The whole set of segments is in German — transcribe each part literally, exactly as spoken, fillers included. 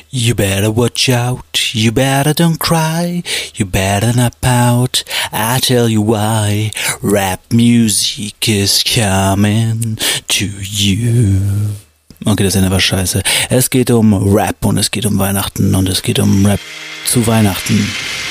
You better watch out, you better don't cry, you better not pout, I tell you why, rap music is coming to you. Okay, das Ende war scheiße. Es geht um Rap und es geht um Weihnachten und es geht um Rap zu Weihnachten.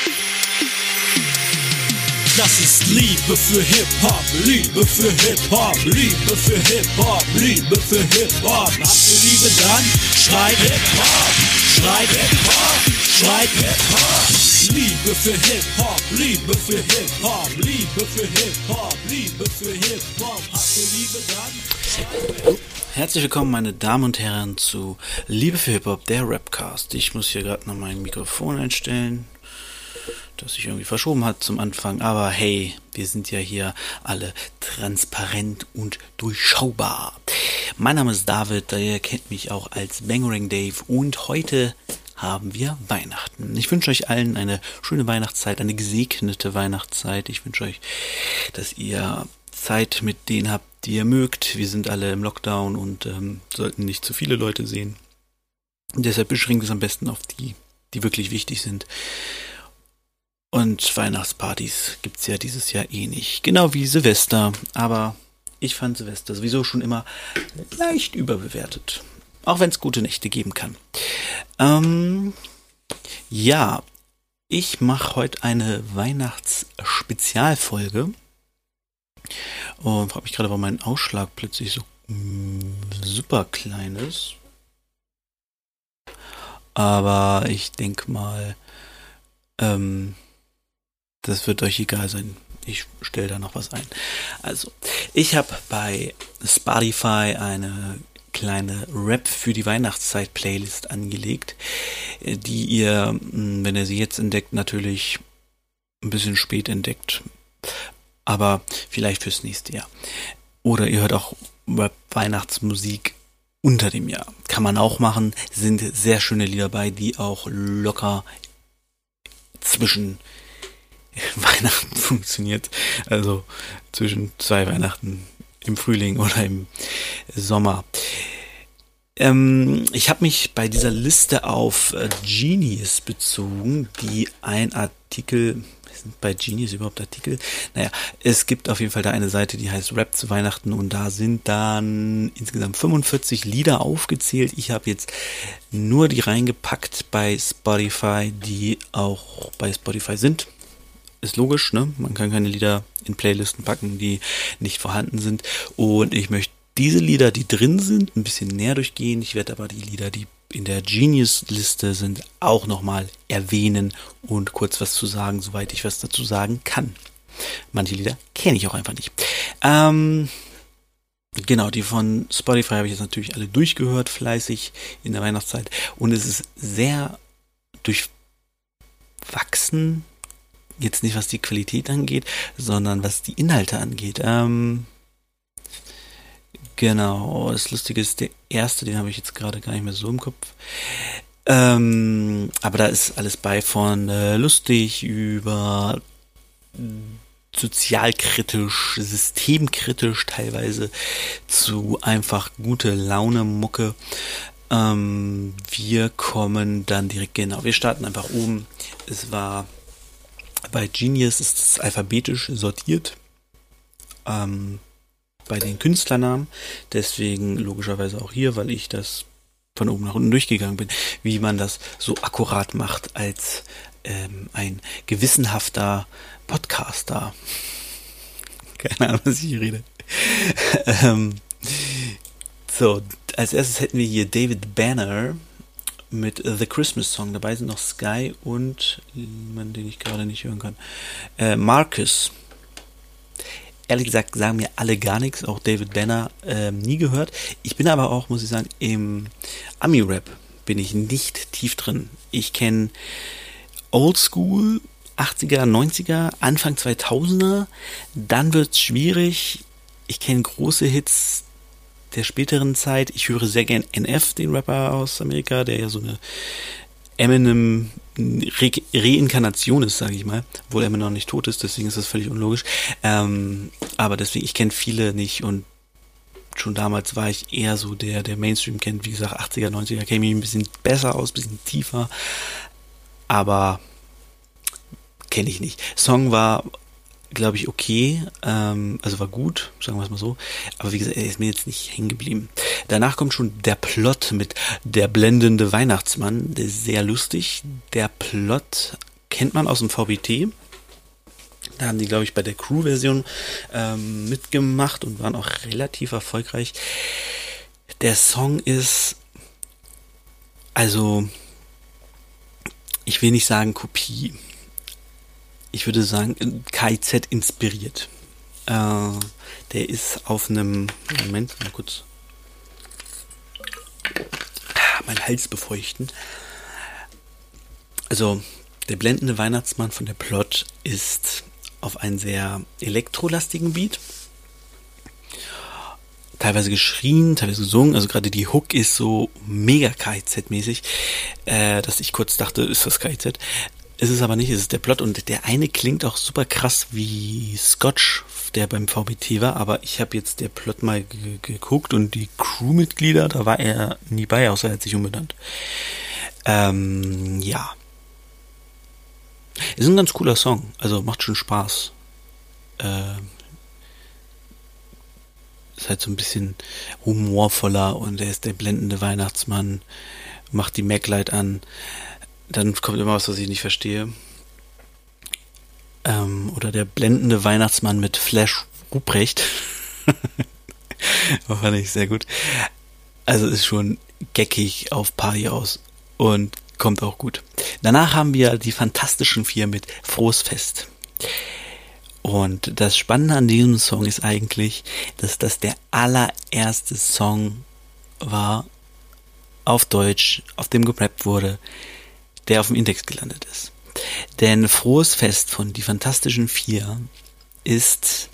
Das ist Liebe für Hip-Hop, Liebe für Hip-Hop, Liebe für Hip-Hop, Liebe für Hip-Hop. Habt ihr Liebe, dann schreit Hip-Hop, schreit Hip-Hop, schreit Hip-Hop. Liebe für Hip-Hop, Liebe für Hip-Hop, Liebe für Hip-Hop, Liebe für Hip-Hop. Habt ihr Liebe, dann... Herzlich willkommen, meine Damen und Herren, zu Liebe für Hip-Hop, der Rapcast. Ich muss hier gerade noch mein Mikrofon einstellen, das sich irgendwie verschoben hat zum Anfang, aber hey, wir sind ja hier alle transparent und durchschaubar. Mein Name ist David, ihr kennt mich auch als Bangarang Dave und heute haben wir Weihnachten. Ich wünsche euch allen eine schöne Weihnachtszeit, eine gesegnete Weihnachtszeit. Ich wünsche euch, dass ihr Zeit mit denen habt, die ihr mögt. Wir sind alle im Lockdown und ähm, sollten nicht zu viele Leute sehen. Und deshalb beschränkt es am besten auf die, die wirklich wichtig sind. Und Weihnachtspartys gibt's ja dieses Jahr eh nicht. Genau wie Silvester. Aber ich fand Silvester sowieso schon immer leicht überbewertet. Auch wenn es gute Nächte geben kann. Ähm, ja, ich mache heute eine Weihnachtsspezialfolge. Und frage mich gerade, warum mein Ausschlag plötzlich so mh, super klein ist. Aber ich denke mal, ähm, das wird euch egal sein. Ich stelle da noch was ein. Also, ich habe bei Spotify eine kleine Rap für die Weihnachtszeit Playlist angelegt, die ihr, wenn ihr sie jetzt entdeckt, natürlich ein bisschen spät entdeckt. Aber vielleicht fürs nächste Jahr. Oder ihr hört auch Rap-Weihnachtsmusik unter dem Jahr. Kann man auch machen. Sind sehr schöne Lieder bei, die auch locker zwischen Weihnachten funktioniert. Also zwischen zwei Weihnachten im Frühling oder im Sommer. Ähm, ich habe mich bei dieser Liste auf äh, Genius bezogen, die ein Artikel... Sind bei Genius überhaupt Artikel? Naja, es gibt auf jeden Fall da eine Seite, die heißt Rap zu Weihnachten und da sind dann insgesamt fünfundvierzig Lieder aufgezählt. Ich habe jetzt nur die reingepackt bei Spotify, die auch bei Spotify sind. Ist logisch, ne? Man kann keine Lieder in Playlisten packen, die nicht vorhanden sind. Und ich möchte diese Lieder, die drin sind, ein bisschen näher durchgehen. Ich werde aber die Lieder, die in der Genius-Liste sind, auch nochmal erwähnen und kurz was zu sagen, soweit ich was dazu sagen kann. Manche Lieder kenne ich auch einfach nicht. Ähm, genau, die von Spotify habe ich jetzt natürlich alle durchgehört, fleißig in der Weihnachtszeit. Und es ist sehr durchwachsen, jetzt nicht was die Qualität angeht, sondern was die Inhalte angeht. Ähm, Genau, das Lustige ist, der erste, den habe ich jetzt gerade gar nicht mehr so im Kopf. Ähm, aber da ist alles bei von äh, lustig über sozialkritisch, systemkritisch teilweise zu einfach gute Laune Mucke. Ähm, wir kommen dann direkt, genau, wir starten einfach oben. Es war bei Genius ist es alphabetisch sortiert. Ähm, bei den Künstlernamen, deswegen logischerweise auch hier, weil ich das von oben nach unten durchgegangen bin, wie man das so akkurat macht als ähm, ein gewissenhafter Podcaster. Keine Ahnung, was ich hier rede. ähm, so, als erstes hätten wir hier David Banner mit The Christmas Song. Dabei sind noch Sky und jemand, den ich gerade nicht hören kann, äh, Marcus. Ehrlich gesagt sagen mir alle gar nichts, auch David Banner ähm, nie gehört. Ich bin aber auch, muss ich sagen, im Ami-Rap bin ich nicht tief drin. Ich kenne Oldschool, achtziger, neunziger, Anfang zweitausender, dann wird's schwierig. Ich kenne große Hits der späteren Zeit. Ich höre sehr gern N F, den Rapper aus Amerika, der ja so eine Eminem Re- Reinkarnation ist, sage ich mal, obwohl Eminem noch nicht tot ist, deswegen ist das völlig unlogisch. Ähm, aber deswegen, ich kenne viele nicht und schon damals war ich eher so der, der Mainstream kennt. Wie gesagt, achtziger, neunziger käme ich ein bisschen besser aus, ein bisschen tiefer. Aber kenne ich nicht. Song war, glaube ich, okay. Ähm, also war gut, sagen wir es mal so. Aber wie gesagt, er ist mir jetzt nicht hängen geblieben. Danach kommt schon der Plot mit Der blendende Weihnachtsmann. Der ist sehr lustig. Der Plot kennt man aus dem V B T. Da haben die, glaube ich, bei der Crew-Version ähm, mitgemacht und waren auch relativ erfolgreich. Der Song ist, also, ich will nicht sagen Kopie. Ich würde sagen, K Z inspiriert. Äh, der ist auf einem, Moment, mal kurz, mein Hals befeuchten. Also, der blendende Weihnachtsmann von der Plot ist auf einen sehr elektrolastigen Beat. Teilweise geschrien, teilweise gesungen. Also gerade die Hook ist so mega K Z-mäßig, äh, dass ich kurz dachte, ist das K Z? Ist es aber nicht, es ist der Plot. Und der eine klingt auch super krass wie Scotch, der beim V B T war. Aber ich habe jetzt der Plot mal g- geguckt und die Crewmitglieder, da war er nie bei, außer er hat sich umbenannt. Ähm, ja. Ist ein ganz cooler Song, also macht schon Spaß. Äh, ist halt so ein bisschen humorvoller und er ist der blendende Weihnachtsmann, macht die Maglite an. Dann kommt immer was, was ich nicht verstehe. Ähm, oder der blendende Weihnachtsmann mit Flash Ruprecht. Fand ich sehr gut. Also ist schon geckig auf Party aus und kommt auch gut. Danach haben wir die Fantastischen Vier mit Frohes Fest. Und das Spannende an diesem Song ist eigentlich, dass das der allererste Song war auf Deutsch, auf dem gerappt wurde, der auf dem Index gelandet ist. Denn Frohes Fest von Die Fantastischen Vier ist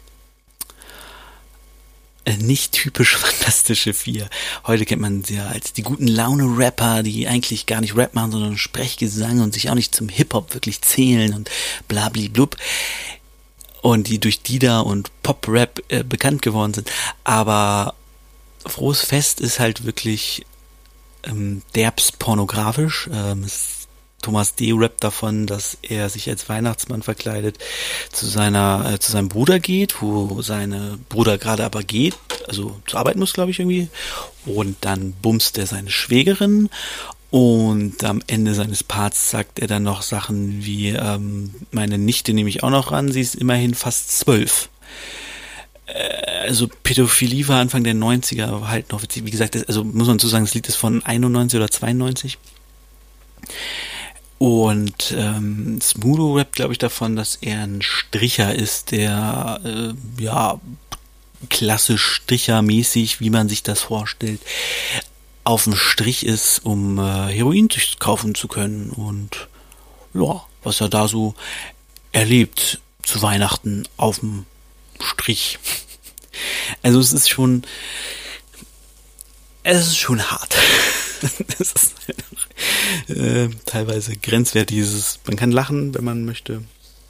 nicht typisch Fantastische Vier. Heute kennt man sie ja als die guten Laune-Rapper, die eigentlich gar nicht Rap machen, sondern Sprechgesang und sich auch nicht zum Hip-Hop wirklich zählen und blabli-blub. Und die durch Dida und Pop-Rap äh, bekannt geworden sind. Aber Frohes Fest ist halt wirklich ähm, derbs pornografisch. Ähm, es Thomas D. rappt davon, dass er sich als Weihnachtsmann verkleidet, zu seiner, äh, zu seinem Bruder geht, wo seine Bruder gerade aber geht, also zur Arbeit muss, glaube ich, irgendwie. Und dann bumst er seine Schwägerin und am Ende seines Parts sagt er dann noch Sachen wie, ähm, meine Nichte nehme ich auch noch ran, sie ist immerhin fast zwölf. Äh, also Pädophilie war Anfang der neunziger, war halt noch witzig. Wie gesagt, das, also muss man zu sagen, das Lied ist von einundneunzig oder zweiundneunzig. Und ähm, Smudo rappt, glaube ich, davon, dass er ein Stricher ist, der äh, ja klassisch Strichermäßig, wie man sich das vorstellt, auf dem Strich ist, um äh, Heroin kaufen zu können. Und ja, was er da so erlebt zu Weihnachten auf dem Strich. Also es ist schon, es ist schon hart. Das ist äh, teilweise grenzwertig. Dieses, man kann lachen, wenn man möchte.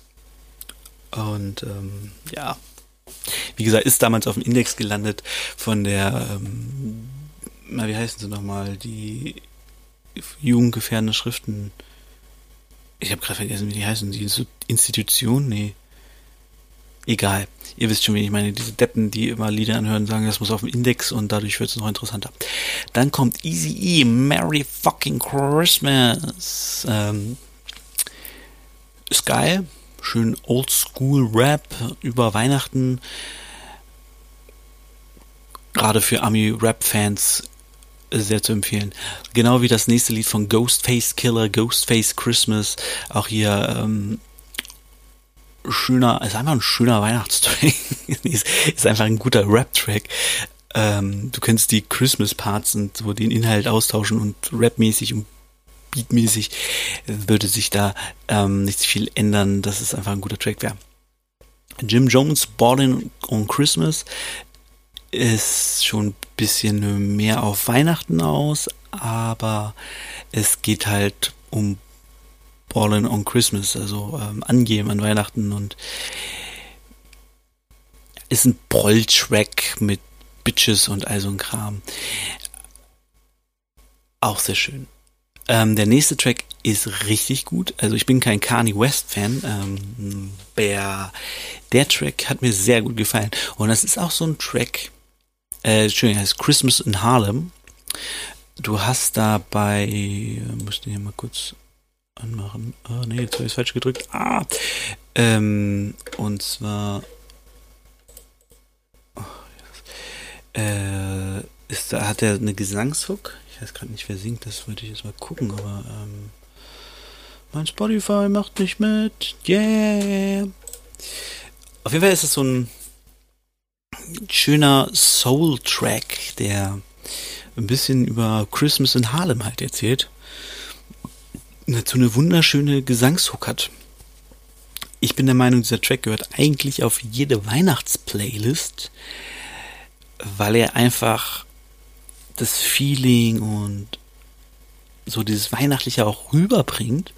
Und ähm, ja, wie gesagt, ist damals auf dem Index gelandet von der, ähm, na, wie heißen sie nochmal, die jugendgefährdende Schriften. Ich habe gerade vergessen, wie die heißen. Die Institution? Nee. Egal. Ihr wisst schon, wie ich meine. Diese Deppen, die immer Lieder anhören, sagen, das muss auf dem Index und dadurch wird es noch interessanter. Dann kommt Eazy-E, Merry fucking Christmas. Ähm, ist geil. Schön Oldschool-Rap über Weihnachten. Gerade für Ami-Rap-Fans sehr zu empfehlen. Genau wie das nächste Lied von Ghostface Killer, Ghostface Christmas. Auch hier, ähm, schöner, ist einfach ein schöner Weihnachtstrack. ist, ist einfach ein guter Rap-Track. Ähm, du kennst die Christmas-Parts und so den Inhalt austauschen und rapmäßig und beatmäßig würde sich da ähm, nicht viel ändern, dass es einfach ein guter Track wäre. Jim Jones, Ballin' on Christmas ist schon ein bisschen mehr auf Weihnachten aus, aber es geht halt um Ballin' on Christmas, also ähm, angeben an Weihnachten und ist ein Proll-Track mit Bitches und all so ein Kram. Auch sehr schön. Ähm, der nächste Track ist richtig gut. Also ich bin kein Kanye West Fan. Ähm, der, der Track hat mir sehr gut gefallen. Und das ist auch so ein Track, äh, Entschuldigung, heißt Christmas in Harlem. Du hast dabei, äh, musst du hier mal kurz anmachen. Oh nee, jetzt habe ich es falsch gedrückt. Ah! Ähm, und zwar oh, yes. äh, ist da, hat er eine Gesangshook. Ich weiß gerade nicht, wer singt, das wollte ich jetzt mal gucken, aber ähm, mein Spotify macht nicht mit. Yeah! Auf jeden Fall ist es so ein schöner Soul-Track, der ein bisschen über Christmas in Harlem halt erzählt. Und dazu eine wunderschöne Gesangshook hat. Ich bin der Meinung, dieser Track gehört eigentlich auf jede Weihnachtsplaylist, weil er einfach das Feeling und so dieses Weihnachtliche auch rüberbringt.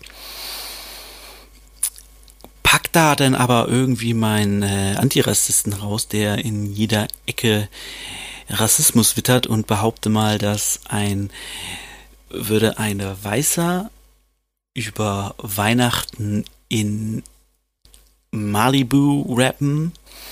Packt da dann aber irgendwie meinen äh, Antirassisten raus, der in jeder Ecke Rassismus wittert und behaupte mal, dass ein würde ein Weißer über Weihnachten in Malibu rappen,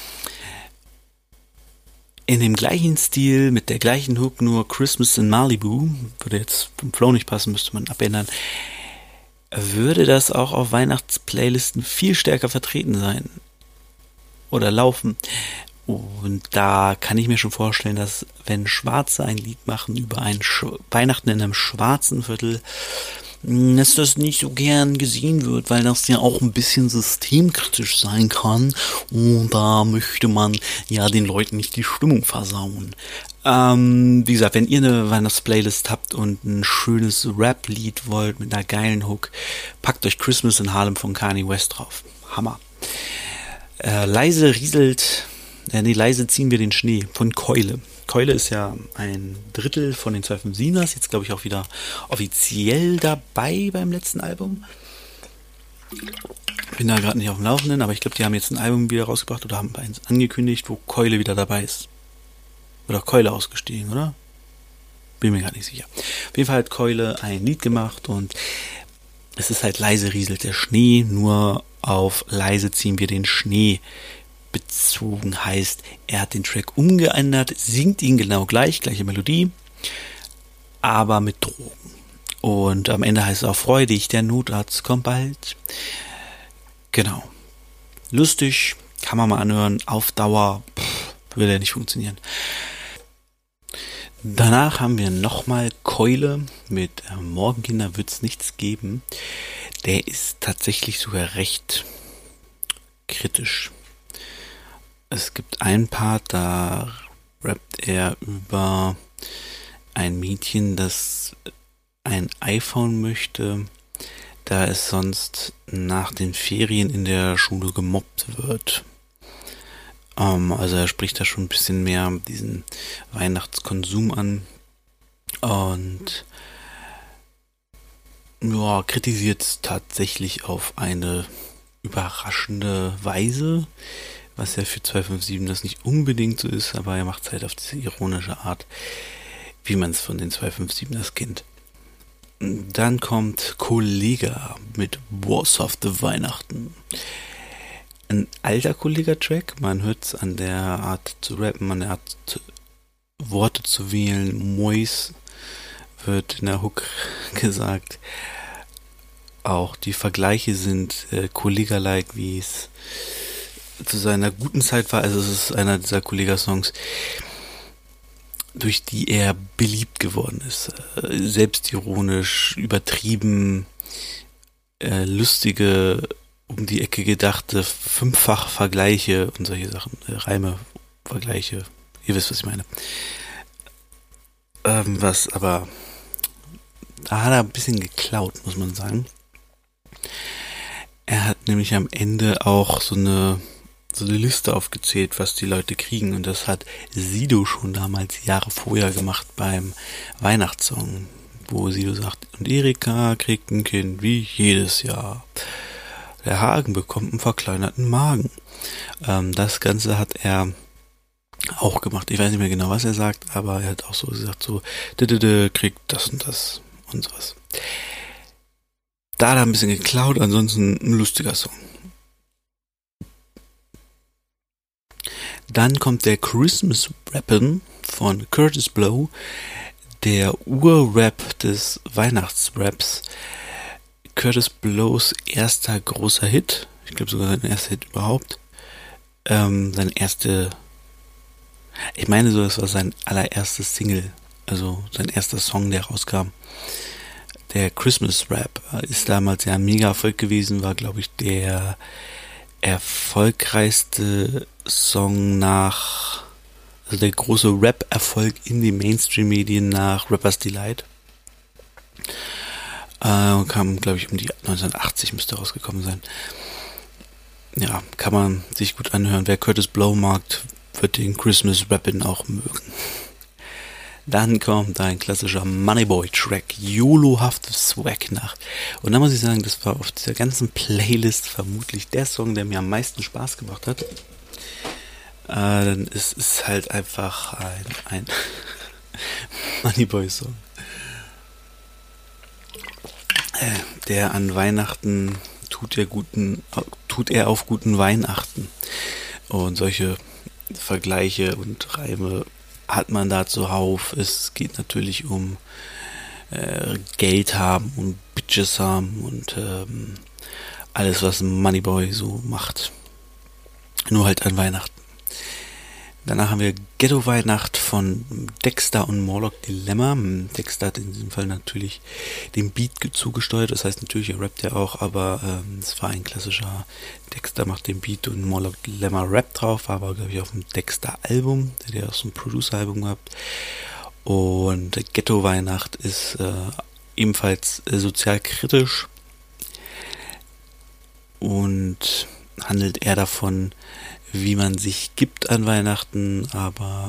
in dem gleichen Stil, mit der gleichen Hook, nur Christmas in Malibu, würde jetzt vom Flow nicht passen, müsste man abändern, würde das auch auf Weihnachtsplaylisten viel stärker vertreten sein oder laufen. Und da kann ich mir schon vorstellen, dass wenn Schwarze ein Lied machen über ein Sch- Weihnachten in einem schwarzen Viertel, dass das nicht so gern gesehen wird, weil das ja auch ein bisschen systemkritisch sein kann und da möchte man ja den Leuten nicht die Stimmung versauen. Ähm, wie gesagt, wenn ihr eine Weihnachtsplaylist habt und ein schönes Rap-Lied wollt mit einer geilen Hook, packt euch Christmas in Harlem von Kanye West drauf. Hammer. Äh, leise rieselt, äh, nee, leise ziehen wir den Schnee von Keule. Keule ist ja ein Drittel von den zwei fünf siebers, jetzt glaube ich auch wieder offiziell dabei beim letzten Album. Bin da gerade nicht auf dem Laufenden, aber ich glaube, die haben jetzt ein Album wieder rausgebracht oder haben eins angekündigt, wo Keule wieder dabei ist. Oder Keule ausgestiegen, oder? Bin mir gar nicht sicher. Auf jeden Fall hat Keule ein Lied gemacht und es ist halt leise rieselt der Schnee, nur auf leise ziehen wir den Schnee bezogen, heißt, er hat den Track umgeändert, singt ihn genau gleich, gleiche Melodie, aber mit Drogen. Und am Ende heißt es auch freudig, der Notarzt kommt bald. Genau. Lustig, kann man mal anhören, auf Dauer pff, würde er nicht funktionieren. Danach haben wir nochmal Keule mit äh, Morgenkinder wird's nichts geben. Der ist tatsächlich sogar recht kritisch. Es gibt einen Part, da rappt er über ein Mädchen, das ein iPhone möchte, da es sonst nach den Ferien in der Schule gemobbt wird. Ähm, also er spricht da schon ein bisschen mehr diesen Weihnachtskonsum an und ja, kritisiert es tatsächlich auf eine überraschende Weise, was ja für zwei fünf sieben das nicht unbedingt so ist, aber er macht es halt auf diese ironische Art, wie man es von den zwei fünf siebers kennt. Dann kommt Kollega mit Boshafte Weihnachten. Ein alter Kollega-Track, man hört es an der Art zu rappen, an der Art zu, Worte zu wählen. Mois wird in der Hook gesagt. Auch die Vergleiche sind äh, Kollega-like, wie es zu seiner guten Zeit war. Also es ist einer dieser Kollega-Songs, durch die er beliebt geworden ist. Äh, selbstironisch, übertrieben, äh, lustige, um die Ecke gedachte, fünffach Vergleiche und solche Sachen. Äh, Reime, Vergleiche, ihr wisst, was ich meine. Ähm, was aber, da hat er ein bisschen geklaut, muss man sagen. Er hat nämlich am Ende auch so eine so eine Liste aufgezählt, was die Leute kriegen. Und das hat Sido schon damals Jahre vorher gemacht beim Weihnachtssong, wo Sido sagt, und Erika kriegt ein Kind wie jedes Jahr. Der Hagen bekommt einen verkleinerten Magen. Ähm, das Ganze hat er auch gemacht. Ich weiß nicht mehr genau, was er sagt, aber er hat auch so gesagt, so, d kriegt das und das und sowas. Da hat er ein bisschen geklaut, ansonsten ein lustiger Song. Dann kommt der Christmas Rappin' von Kurtis Blow, der Ur-Rap des Weihnachtsraps. Kurtis Blows erster großer Hit, ich glaube sogar sein erster Hit überhaupt. Ähm, sein erste, ich meine so, das war sein allererstes Single, also sein erster Song, der rauskam. Der Christmas Rap ist damals ja ein Mega-Erfolg gewesen, war glaube ich der erfolgreichste Song nach, also der große Rap-Erfolg in den Mainstream-Medien nach Rapper's Delight. Äh, kam, glaube ich, um die neunzehnhundertachtzig müsste rausgekommen sein. Ja, kann man sich gut anhören. Wer Kurtis Blow mag, wird den Christmas Rappin' auch mögen. Dann kommt ein klassischer Moneyboy-Track, YOLO-hafte Swag-Nacht. Und da muss ich sagen, das war auf dieser ganzen Playlist vermutlich der Song, der mir am meisten Spaß gemacht hat. Äh, denn es ist halt einfach ein, ein Moneyboy-Song, äh, der an Weihnachten tut er guten, tut er auf guten Weihnachten. Und solche Vergleiche und Reime hat man da zuhauf. Es geht natürlich um äh, Geld haben und Bitches haben und ähm, alles, was Moneyboy so macht. Nur halt an Weihnachten. Danach haben wir Ghetto-Weihnacht von Dexter und Morlock Dilemma. Dexter hat in diesem Fall natürlich den Beat zugesteuert, das heißt natürlich, er rappt ja auch, aber ähm, es war ein klassischer, Dexter macht den Beat und Morlock Dilemma Rap drauf, war aber glaube ich auf dem Dexter-Album, der hat auch so ein Producer-Album gehabt. Und Ghetto-Weihnacht ist äh, ebenfalls äh, sozial kritisch und handelt eher davon, wie man sich gibt an Weihnachten, aber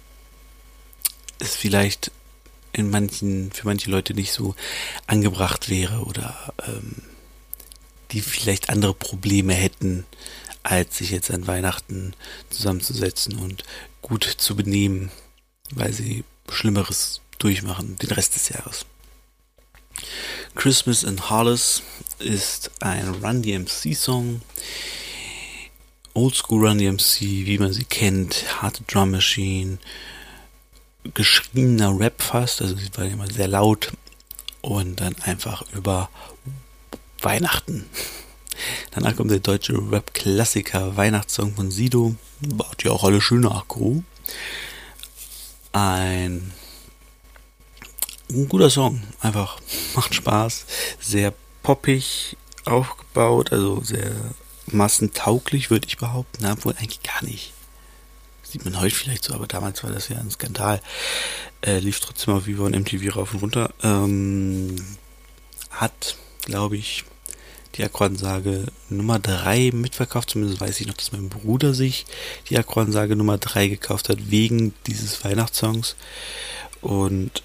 es vielleicht in manchen, für manche Leute nicht so angebracht wäre oder ähm, die vielleicht andere Probleme hätten, als sich jetzt an Weihnachten zusammenzusetzen und gut zu benehmen, weil sie Schlimmeres durchmachen den Rest des Jahres. Christmas in Hollis ist ein Run D M C Song. Oldschool Run D M C, wie man sie kennt, harte Drum Machine, geschriebener Rap fast, also sie war immer sehr laut und dann einfach über Weihnachten. Danach kommt der deutsche Rap-Klassiker Weihnachtssong von Sido, baut ja auch alle schöne Akku. Ein, ein guter Song, einfach macht Spaß, sehr poppig aufgebaut, also sehr massentauglich, würde ich behaupten, na, obwohl eigentlich gar nicht. Sieht man heute vielleicht so, aber damals war das ja ein Skandal. Äh, lief trotzdem auf Viva und M T V rauf und runter. Ähm, hat, glaube ich, die Akkordensage Nummer drei mitverkauft. Zumindest weiß ich noch, dass mein Bruder sich die Akkordensage Nummer drei gekauft hat, wegen dieses Weihnachtssongs. Und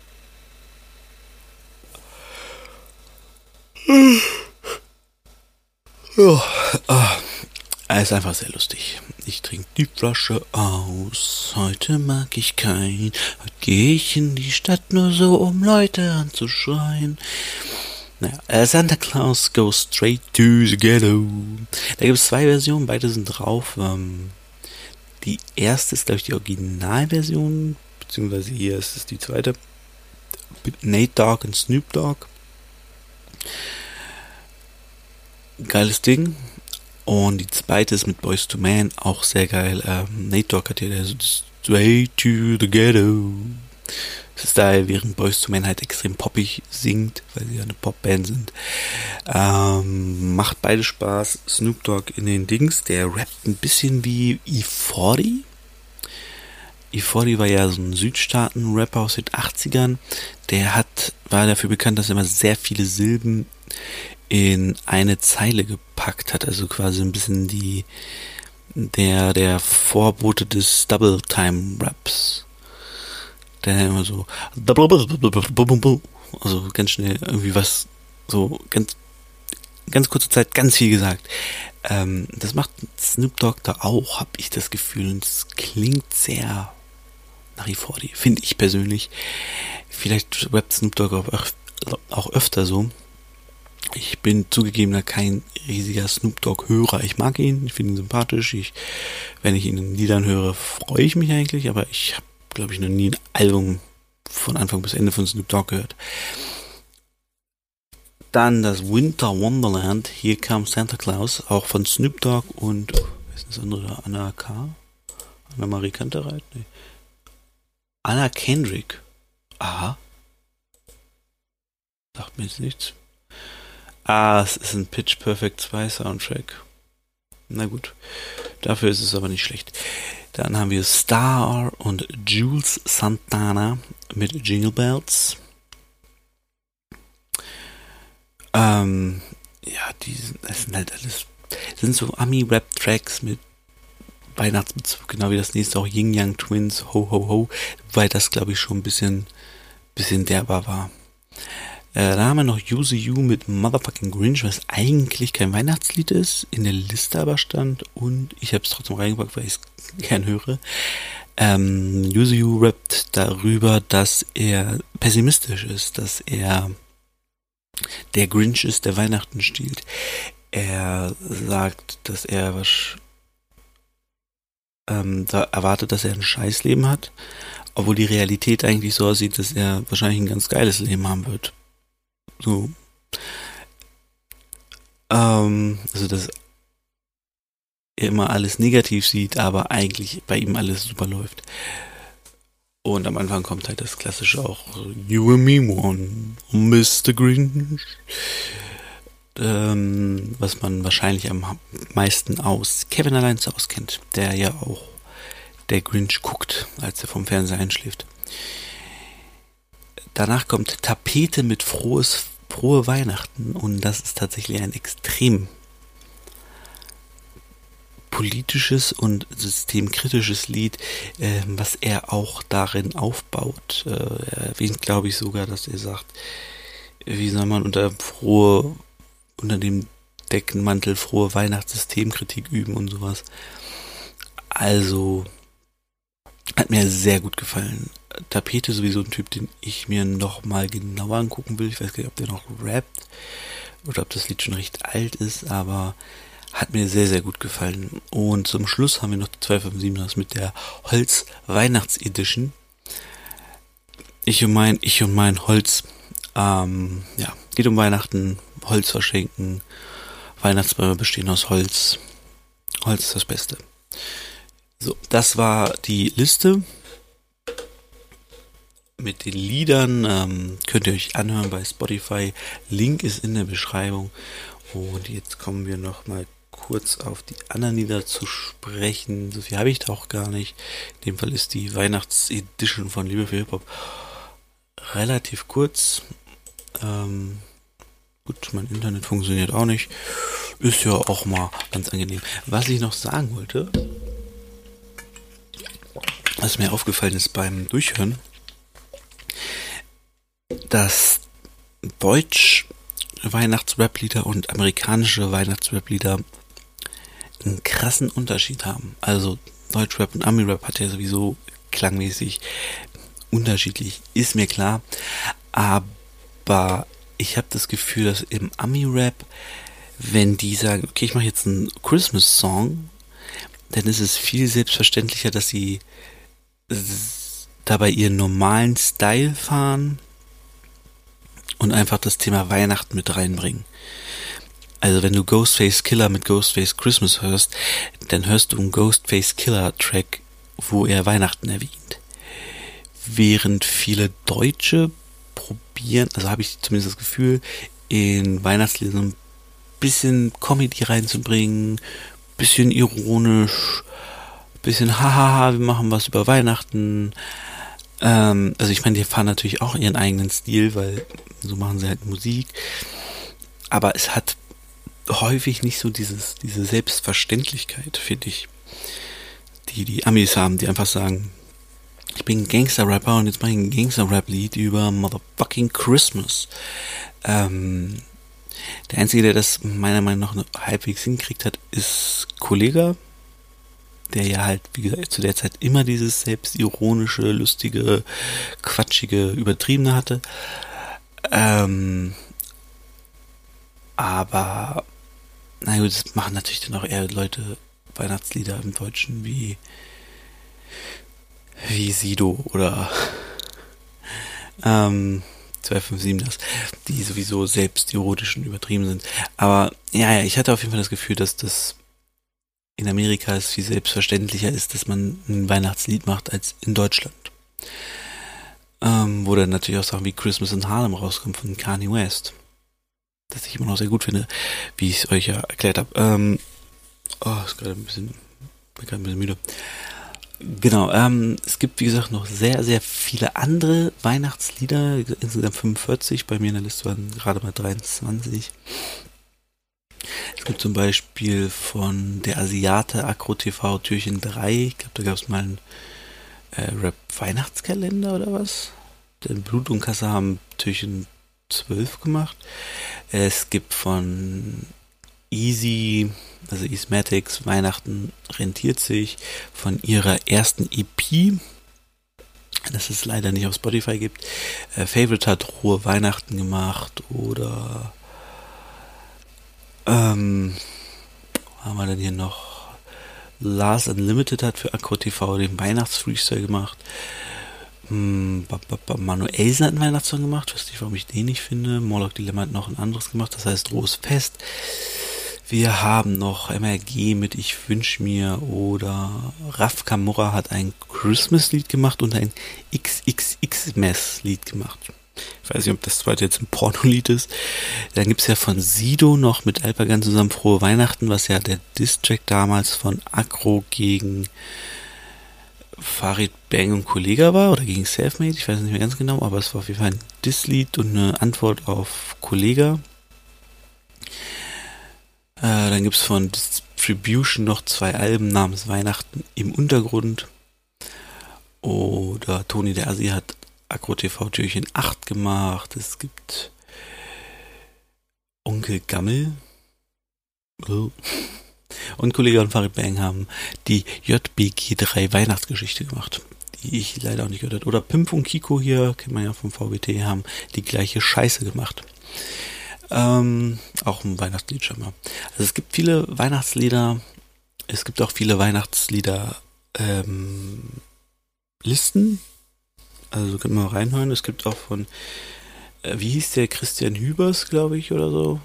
ja, ah, er ist einfach sehr lustig. Ich trinke die Flasche aus, heute mag ich keinen. Heute gehe ich in die Stadt nur so, um Leute anzuschreien. Naja, Santa Claus goes straight to the ghetto. Da gibt es zwei Versionen, beide sind drauf. Ähm, die erste ist, glaube ich, die Originalversion, beziehungsweise hier ist es die zweite. Mit Nate Dogg und Snoop Dogg. Geiles Ding. Und die zweite ist mit Boyz two Men, auch sehr geil. Ähm, Nate Dogg hat ja der so straight to the ghetto Style, während Boyz two Men halt extrem poppig singt, weil sie ja eine Popband sind. Ähm, macht beide Spaß. Snoop Dogg in den Dings, der rappt ein bisschen wie E vierzig. E vierzig war ja so ein Südstaaten-Rapper aus den achtzigern. Der hat, war dafür bekannt, dass er immer sehr viele Silben in eine Zeile gepackt hat, also quasi ein bisschen die der der Vorbote des Double Time Raps, der immer so also ganz schnell irgendwie was so ganz ganz kurze Zeit ganz viel gesagt. Ähm, das macht Snoop Dogg da auch, habe ich das Gefühl. Und es klingt sehr nach E vierzig, finde ich persönlich. Vielleicht rappt Snoop Dogg auch, öf- auch öfter so. Ich bin zugegebener kein riesiger Snoop Dogg-Hörer. Ich mag ihn, ich finde ihn sympathisch. Ich, wenn ich ihn in Liedern höre, freue ich mich eigentlich. Aber ich habe, glaube ich, noch nie ein Album von Anfang bis Ende von Snoop Dogg gehört. Dann das Winter Wonderland, Here Comes Santa Claus, auch von Snoop Dogg und, oh, wer ist das andere? Anna K? Anna Marie Kantereit? Nee. Anna Kendrick. Aha. Sagt mir jetzt nichts. Ah, es ist ein Pitch Perfect zwei Soundtrack. Na gut. Dafür ist es aber nicht schlecht. Dann haben wir Star und Jules Santana mit Jingle Bells. Ähm, ja, die sind, das sind halt alles, das sind so Ami-Rap-Tracks mit Weihnachtsbezug, genau wie das nächste auch Yin Yang Twins, Ho Ho Ho, weil das, glaube ich, schon ein bisschen, bisschen derber war. Äh, da haben wir noch Use You mit Motherfucking Grinch, was eigentlich kein Weihnachtslied ist, in der Liste aber stand und ich habe es trotzdem reingepackt, weil ich es gern höre. Ähm, Use You rappt darüber, dass er pessimistisch ist, dass er der Grinch ist, der Weihnachten stiehlt. Er sagt, dass er was ähm, da erwartet, dass er ein Scheißleben hat, obwohl die Realität eigentlich so aussieht, dass er wahrscheinlich ein ganz geiles Leben haben wird. So. Ähm, also, dass er immer alles negativ sieht, aber eigentlich bei ihm alles super läuft. Und am Anfang kommt halt das klassische auch You and me one, Mister Grinch. Ähm, was man wahrscheinlich am meisten aus Kevin allein zu Hause kennt, der ja auch der Grinch guckt, als er vom Fernseher einschläft. Danach kommt Tapete mit frohes, frohe Weihnachten und das ist tatsächlich ein extrem politisches und systemkritisches Lied, äh, was er auch darin aufbaut. Äh, er erwähnt, glaube ich, sogar, dass er sagt, wie soll man unter frohe, unter dem Deckenmantel frohe Weihnachtssystemkritik üben und sowas. Also, hat mir sehr gut gefallen. Tapete sowieso ein Typ, den ich mir noch mal genauer angucken will. Ich weiß gar nicht, ob der noch rappt oder ob das Lied schon recht alt ist, aber hat mir sehr, sehr gut gefallen. Und zum Schluss haben wir noch die zwei fünf sieben mit der Holz Weihnachts-Edition. Ich und mein, ich und mein Holz. Ähm, ja, geht um Weihnachten, Holz verschenken. Weihnachtsbäume bestehen aus Holz. Holz ist das Beste. So, das war die Liste mit den Liedern. Ähm, könnt ihr euch anhören bei Spotify. Link ist in der Beschreibung. Und jetzt kommen wir noch mal kurz auf die anderen Lieder zu sprechen. So viel habe ich da auch gar nicht. In dem Fall ist die Weihnachts-Edition von Liebe für Hip-Hop relativ kurz. Ähm, gut, mein Internet funktioniert auch nicht. Ist ja auch mal ganz angenehm. Was ich noch sagen wollte, was mir aufgefallen ist beim Durchhören, dass Deutsch Weihnachts-Rap-Lieder und amerikanische Weihnachts-Rap-Lieder einen krassen Unterschied haben. Also Deutsch-Rap und Ami-Rap hat ja sowieso klangmäßig unterschiedlich, ist mir klar. Aber ich habe das Gefühl, dass im Ami-Rap, wenn die sagen, okay, ich mache jetzt einen Christmas-Song, dann ist es viel selbstverständlicher, dass sie dabei ihren normalen Style fahren und einfach das Thema Weihnachten mit reinbringen. Also wenn du Ghostface Killer mit Ghostface Christmas hörst, dann hörst du einen Ghostface Killer Track, wo er Weihnachten erwähnt. Während viele Deutsche probieren, also habe ich zumindest das Gefühl, in Weihnachtsliedern so ein bisschen Comedy reinzubringen, bisschen ironisch, bisschen hahaha, wir machen was über Weihnachten. Ähm, also ich meine, die fahren natürlich auch ihren eigenen Stil, weil so machen sie halt Musik. Aber es hat häufig nicht so dieses, diese Selbstverständlichkeit, finde ich, die die Amis haben, die einfach sagen, ich bin ein Gangster-Rapper und jetzt mache ich ein Gangster-Rap-Lied über Motherfucking Christmas. Ähm, Der Einzige, der das meiner Meinung nach noch halbwegs hinkriegt hat, ist Kollega, der ja halt, wie gesagt, zu der Zeit immer dieses selbstironische, lustige, quatschige, übertriebene hatte. Ähm, aber, na gut, das machen natürlich dann auch eher Leute Weihnachtslieder im Deutschen wie wie Sido oder ähm, zwei fünf sieben das, die sowieso selbstironisch und übertrieben sind. Aber ja, ja, ich hatte auf jeden Fall das Gefühl, dass das in Amerika es viel selbstverständlicher ist, dass man ein Weihnachtslied macht als in Deutschland. Ähm, wo dann natürlich auch Sachen wie Christmas in Harlem rauskommen von Kanye West. Das ich immer noch sehr gut finde, wie ich es euch ja erklärt habe. Ähm, oh, ist gerade ein bisschen, bin gerade ein bisschen müde. Genau, ähm, es gibt wie gesagt noch sehr, sehr viele andere Weihnachtslieder, insgesamt fünfundvierzig, bei mir in der Liste waren gerade mal dreiundzwanzig. Es gibt zum Beispiel von der Asiate Akro T V Türchen drei, ich glaube da gab es mal einen äh, Rap-Weihnachtskalender oder was? Den Blut und Kasse haben Türchen zwölf gemacht. Es gibt von Easy, also Easmatics, Weihnachten rentiert sich, von ihrer ersten E P, das es leider nicht auf Spotify gibt. Äh, Favorite hat Ruhe Weihnachten gemacht oder ähm, was haben wir denn hier noch? Lars Unlimited hat für Akro T V den Weihnachtsfreestyle gemacht. Hm, Manuelsen hat einen Weihnachtssong gemacht, weiß nicht, warum ich den nicht finde. Morlock Dilemma hat noch ein anderes gemacht, das heißt Rohes Fest. Wir haben noch M R G mit Ich wünsch mir oder Raf Kamura hat ein Christmas-Lied gemacht und ein X X X-Mess-Lied gemacht. Ich weiß nicht, ob das zweite jetzt ein Pornolied ist. Dann gibt's ja von Sido noch mit Alpagan zusammen Frohe Weihnachten, was ja der Diss-Track damals von Akro gegen Farid Bang und Kollega war oder gegen Selfmade, ich weiß nicht mehr ganz genau, aber es war auf jeden Fall ein Diss-Lied und eine Antwort auf Kollega. Äh, dann gibt's von Distribution noch zwei Alben namens Weihnachten im Untergrund. Oder Toni der Asi hat Akro T V Türchen acht gemacht. Es gibt Onkel Gammel. Oh. Und Kollega und Farid Bang haben die J B G drei Weihnachtsgeschichte gemacht, die ich leider auch nicht gehört habe. Oder Pimp und Kiko hier, kennt man ja vom V B T, haben die gleiche Scheiße gemacht. Ähm, auch ein Weihnachtslied schon mal. Also es gibt viele Weihnachtslieder, es gibt auch viele Weihnachtslieder ähm, Listen, also könnt ihr mal reinhören. Es gibt auch von, äh, wie hieß der, Christian Hübers, glaube ich, oder so.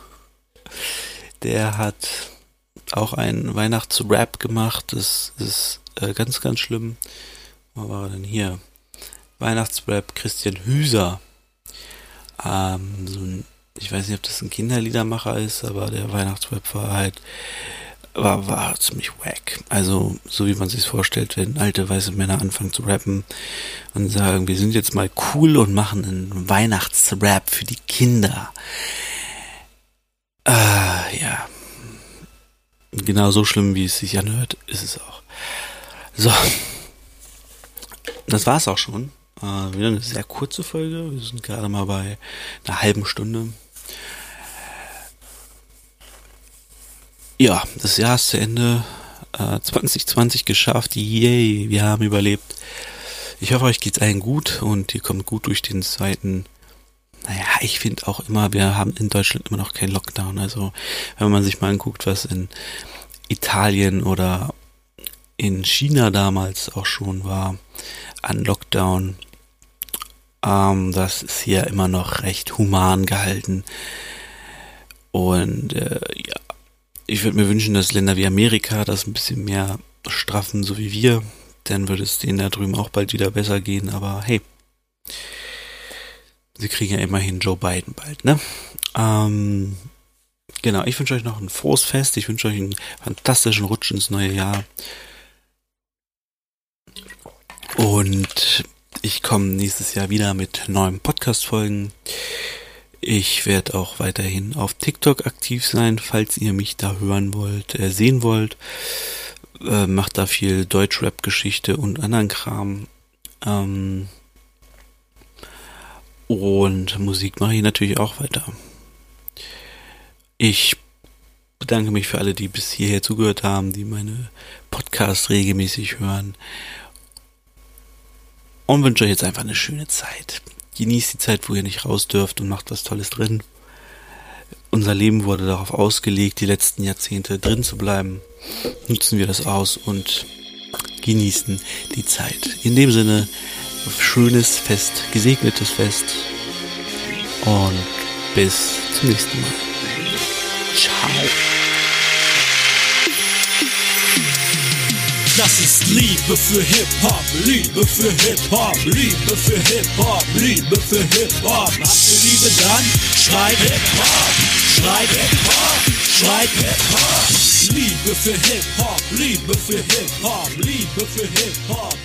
Der hat auch einen Weihnachtsrap gemacht, das ist äh, ganz, ganz schlimm. Wo war er denn hier? Weihnachtsrap Christian Hüser. Ähm, so ein, ich weiß nicht, ob das ein Kinderliedermacher ist, aber der Weihnachtsrap war halt, war, war ziemlich wack. Also, so wie man sich vorstellt, wenn alte weiße Männer anfangen zu rappen und sagen, wir sind jetzt mal cool und machen einen Weihnachtsrap für die Kinder. Äh, ja. Genau so schlimm, wie es sich anhört, ist es auch. So. Das war's auch schon. Äh, wieder eine sehr kurze Folge. Wir sind gerade mal bei einer halben Stunde. Ja, das Jahr ist zu Ende. Äh, zwanzig zwanzig geschafft. Yay, wir haben überlebt. Ich hoffe, euch geht's allen gut und ihr kommt gut durch den zweiten. Naja, ich finde auch immer, wir haben in Deutschland immer noch keinen Lockdown. Also, wenn man sich mal anguckt, was in Italien oder in China damals auch schon war an Lockdown, ähm, das ist hier immer noch recht human gehalten. Und äh, ja, ich würde mir wünschen, dass Länder wie Amerika das ein bisschen mehr straffen, so wie wir. Dann würde es denen da drüben auch bald wieder besser gehen. Aber hey, sie kriegen ja immerhin Joe Biden bald, ne? Ähm, genau, ich wünsche euch noch ein frohes Fest. Ich wünsche euch einen fantastischen Rutsch ins neue Jahr. Und ich komme nächstes Jahr wieder mit neuen Podcast-Folgen. Ich werde auch weiterhin auf TikTok aktiv sein, falls ihr mich da hören wollt, äh, sehen wollt. Äh, macht da viel Deutschrap-Geschichte und anderen Kram. Ähm, und Musik mache ich natürlich auch weiter. Ich bedanke mich für alle, die bis hierher zugehört haben, die meine Podcasts regelmäßig hören. Und wünsche euch jetzt einfach eine schöne Zeit. Genießt die Zeit, wo ihr nicht raus dürft und macht was Tolles drin. Unser Leben wurde darauf ausgelegt, die letzten Jahrzehnte drin zu bleiben. Nutzen wir das aus und genießen die Zeit. In dem Sinne, schönes Fest, gesegnetes Fest und bis zum nächsten Mal. Ciao. Das ist Liebe für Hip-Hop, Liebe für Hip-Hop, Liebe für Hip-Hop, Liebe für Hip-Hop. Habt ihr Liebe, dann schreit Hip-Hop, schreit Hip-Hop, schreit Hip-Hop. Liebe für Hip-Hop, Liebe für Hip-Hop, Liebe für Hip-Hop.